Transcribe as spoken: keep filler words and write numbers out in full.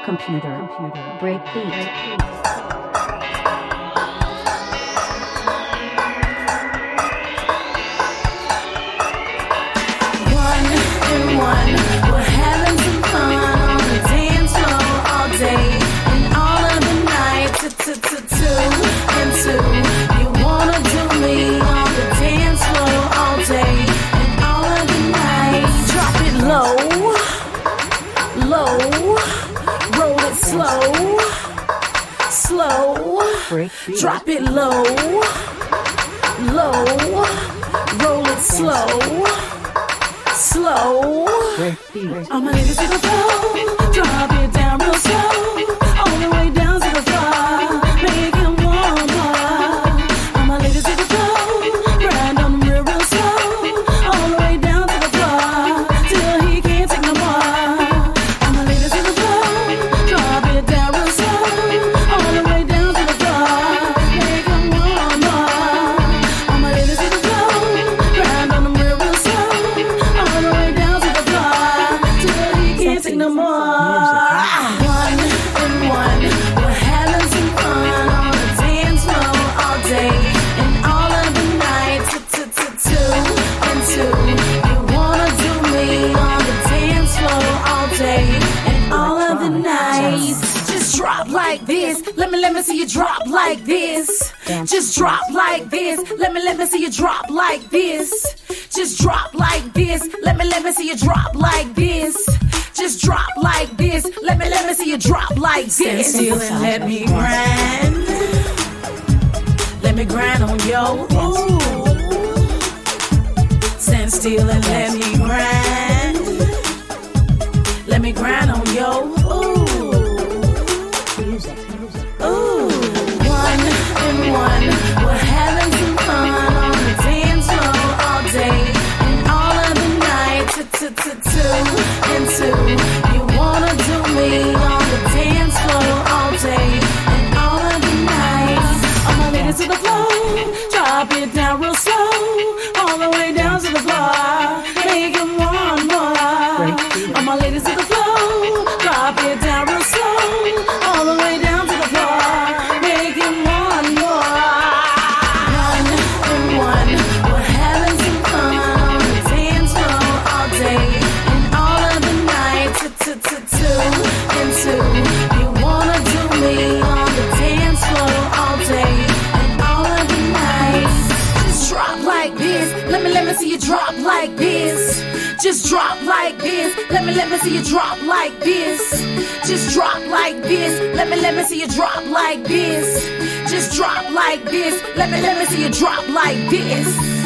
computer, computer, break beat. One, we're having some fun on the dance floor all day and all of the night. Two and two, you wanna do me on the dance floor all day and all of the night. Drop it low, low, roll it slow, slow. Drop it low, low, roll it slow. Slow. All my ladies to the floor, drop it down real slow, all the way down to the floor, make it warm more. All my ladies to the floor, grind on them real, real slow, all the way down to the floor, till he can't take no more. All my ladies to the floor, drop it down real slow, all the way down to the floor, make it warm more. All my ladies to the floor, grind on them real, real slow. No more. One and one, we're having some fun on the dance floor all day and all of the night. Two and two, you wanna do me on the dance floor all day and all of the night. Just drop like this. Let me let me see you drop like this. Just drop like this. Let me let me see you drop like this. Just drop like this. Let me let me see you drop like this. Just drop like this. Let me, let me see you drop like this. Stand still and let me grind. Let me grind on yo. Ooh. Stand still and let me grind. Let me grind on yo. Ooh. Ooh. One and one. We're having some fun on the dance floor all day and all of the night. Two and two. You wanna do me on the dance floor all day and all of the night. All my ladies to the floor, drop it down real slow, all the way down to the floor, make it one more. All my ladies to the floor, drop it down real slow, all the way down to the floor, make it one more. One and one, we're having some fun on the dance floor all day. Two and two, you wanna do me on the dance floor all day and all of the night. Just drop like this. Let me let me see you drop like this. Just drop like this. Let me let me see you drop like this. Just drop like this. Let me let me see you drop like this. Just drop like this. Let me let me see you drop like this.